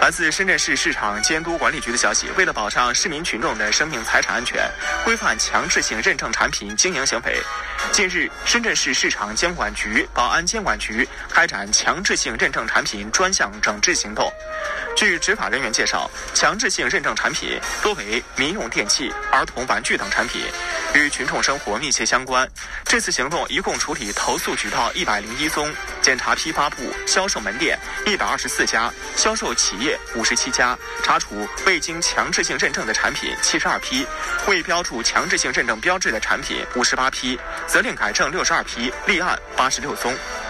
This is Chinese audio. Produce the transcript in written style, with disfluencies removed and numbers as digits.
来自深圳市市场监督管理局的消息，为了保障市民群众的生命财产安全，规范强制性认证产品经营行为，近日，深圳市市场监管局、保安监管局开展强制性认证产品专项整治行动。据执法人员介绍，强制性认证产品多为民用电器、儿童玩具等产品，与群众生活密切相关。这次行动一共处理投诉举报101宗，检查批发部、销售门店124家，销售企业57家，查处未经强制性认证的产品72批，未标注强制性认证标志的产品58批，责令改正62批，立案86宗。